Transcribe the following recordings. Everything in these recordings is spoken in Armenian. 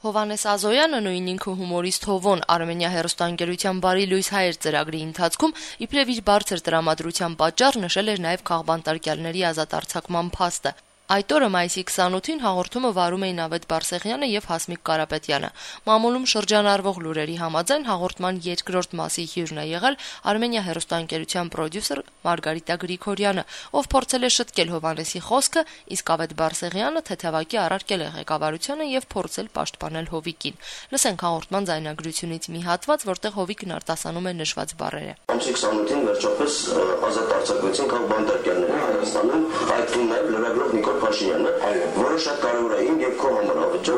Հովհաննես Ազոյանը, նույն ինքը հումորիստ Հովոն, Արմենիա հեռուստաընկերության Բարի լույս հայեր ծրագրի ընթացքում իբրև իր բարձր տրամադրության պատճառ նշել էր նաև քաղբանտարկյալների ազատ արձակման փաստը։ Այդ օրը մայիսի 28-ին հաղորդումը վարում էին Ավետ Բարսեղյանը եւ Հասմիկ Կարապետյանը։ Մամուլում շրջանառվող լուրերի համաձայն հաղորդման երկրորդ մասի հյուրն է եղել Արմենիա հեռուստաընկերության պրոդյուսեր Մարգարիտա Գրիգորյանը, ով փորձել է շտկել Հովհաննեսի խոսքը, իսկ Ավետ Բարսեղյանը թեթևակի առարկել է ղեկավարությանը եւ փորձել պաշտպանել Հովիկին։ Լսենք հաղորդման ձայնագրությունից մի հատված, որտեղ Հովիկն արտասանում է նշված բառերը։ Ամսի 28-ին վերջապես ազատ արձակվեցին քաղբանտարկյալները Հայաստանում, այդտեղ նաեւ լրագրող Նիկոլ Փաշինյանը, որը շատ կարևոր է իմ եւ քո համար,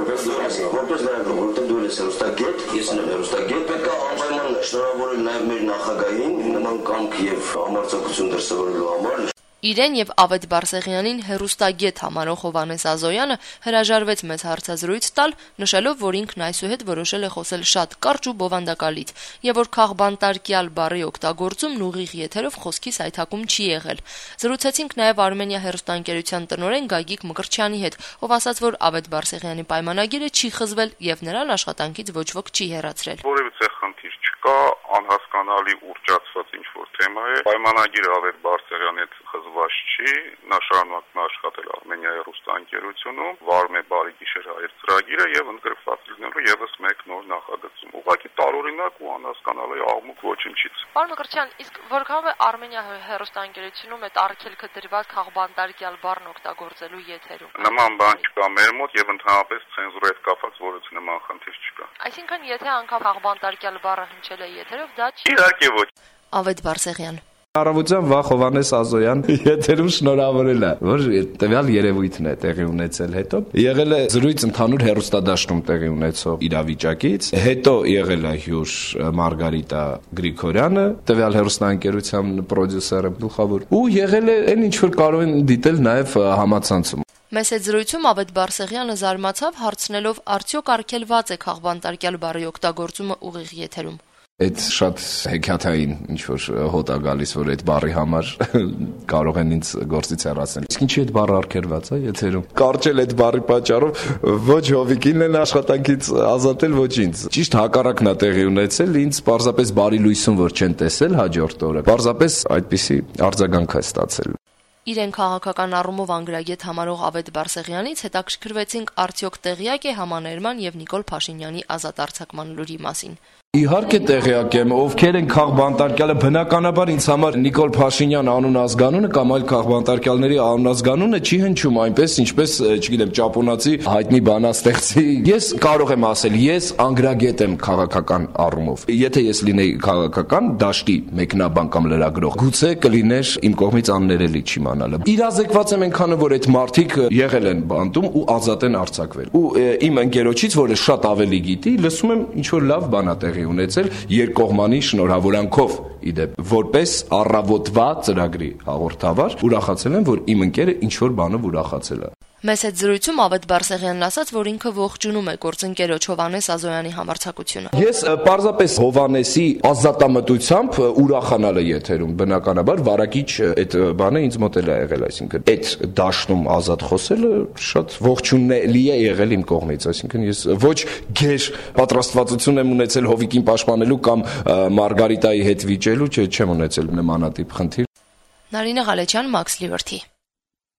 որպես լրագրող, որտեղ դու ես հեռուստագետ, ես եմ հեռուստագետ, պետք է անպայման շնորհավորել նաեւ մեր նախագահին նման կամք եւ համարձակություն դրսևորելու համար։ Իրեն եւ Ավետ Բարսեղյանին հեռուստագետ համարող Հովհաննես Ազոյանը հրաժարվեց մեծ հարցազրույց տալ, նշելով, որ ինքն այսուհետ որոշել է խոսել շատ կարճ ու բովանդակալից, եւ որ քաղբանտարկյալ բառի օգտագործումն ուղիղ եթերով խոսքի սայթակում չի եղել։ Զրուցեցինք նաեւ Արմենիա հեռուստաընկերության տնօրեն Գագիկ Մկրտչյանի հետ, ով ասաց, որ Ավետ Բարսեղյանի պայմանագիրը չի խզվել եւ նրան աշխատանքից ոչ ոք չի հեռացրել։ Որևիցե խնդիր չկա, անհասկանալի ուռճացված ինչ-որ թեմա է։ Պայմանագիրը Ավետ Բարսեղյանի հետ խզված չի, նա շարունակում է աշխատել Արմենիա հեռուստաընկերությունում, վարում է Բարի գիշեր հայեր ծրագիրը եւ ընդգրկված լինելու եւս մեկ նոր նախագծում։ Ուղղակի տարօրինակ ու անհասկանալի աղմուկ ոչնչից։ Պարոն Մկրտչյան, իսկ որքանով է Արմենիա հեռուստաընկերությունում այդ արգելքը դրված քաղբանտարկյալ բառն օգտագործելու եթերում։ Նման բան չկա մեր մոտ եւ ընդհանրապես ցենզուրի հետ կապված որից նման խնդիր չկա։ Այսինքն, եթե անգամ քաղբանտարկյալ բառը հնչել է եթերով, դա չի։ Իհարկե ոչ։ Ավետ Բարսեղյան։ Առավոտյան վաղ Հովհաննես Ազոյան եթերում շնորհավորել է, որ տվյալ երևույթն է տեղի ունեցել հետո։ Եղել է զրույց ընդհանուր հեռուստադաշտում տեղի ունեցող իրավիճակից, հետո եղել է հյուր Մարգարիտա Գրիգորյանը, տվյալ հեռուստաընկերության պրոդյուսերը գլխավոր, ու եղել է այն ինչ որ կարող են դիտել նաև համացանցում։ Մեծ այդ զրույցում Ավետ Բարսեղյանը զարմացավ, հարցնելով, արդյոք արգելված է քաղբանտարկյալ բառի օգտագործումը ուղիղ եթերում։ Այդ շատ հեքիաթային ինչ-որ հոտ է գալիս, որ այդ բառի համար կարող են ինձ գործից հեռացնել։ Իսկ ինչի այդ բառը արգելված է եթերում։ Կարճել այդ բառի պատճառով ոչ Հովիկին են աշխատանքից ազատել, ոչ ինձ։ Ճիշտ հակառակն է տեղի ունեցել, ինձ պարզապես Բարի լույսում որ չեն տեսել հաջորդ օրը։ Պարզապես այդպիսի արձագանք է ստացել։ Իրեն քաղաքական առումով անգրագետ համարող Ավետ Բարսեղյանից հետաքրքրվեցինք արդյոք տեղյակ է համաներման եւ Նիկոլ Փաշինյանի ազատ արձակման լուրի մասին։ Իհարկե տեղյակ եմ, ովքեր են քաղբանտարկյալը, բնականաբար ինձ համար Նիկոլ Փաշինյան անուն ազգանունը կամ այլ քաղբանտարկյալների անուն ազգանունը չի հնչում այնպես, ինչպես, չգիտեմ, ճապոնացի հայտնի բանաստեղծի։ Ես կարող եմ ասել, ես անգրագետ եմ քաղաքական առումով։ Եթե ես լինեի քաղաքական դաշտի մեկնաբան կամ լրագրող, գուցե կլիներ իմ կողմից աններելի չիմանալը։ Իրազեկված եմ այնքանը, որ այդ մարդիկ եղել են բանտում ու ազատ են արձակվել։ Ու իմ ընկերոջից, որը շատ ավելի գիտի, լսում եմ ինչ որ լավ բան է տեղի ունեցել երկկողմանի շնորհավորանքով իդեպ որպես առավոտվա ծրագրի հաղորդավար ուրախացել եմ, որ իմ ընկերը ինչ որ բանով ուրախացել է։ Մեծ այդ զրույցում Ավետ Բարսեղյանն ասաց, որ ինքը ողջունում է գործընկերոջ Հովհաննես Ազոյանի համարձակությունը։ Ես պարզապես Հովհաննեսի ազատամտությամբ ուրախանալ է եթերում, բնականաբար վարակիչ այդ բանը ինձ մոտ էլ է եղել, այսինքն այդ դաշտում ազատ խոսելը շատ ողջունելի է եղել իմ կողմից, այսինքն ես ոչ գեր պատրաստվածություն եմ ունեցել Հովիկին պաշտպանելու կամ Մարգարիտայի հետ վիճելու, չեմ ունեցել նմանատիպ խնդիր։ Նարինե Ղալեչյան, Max Liberty։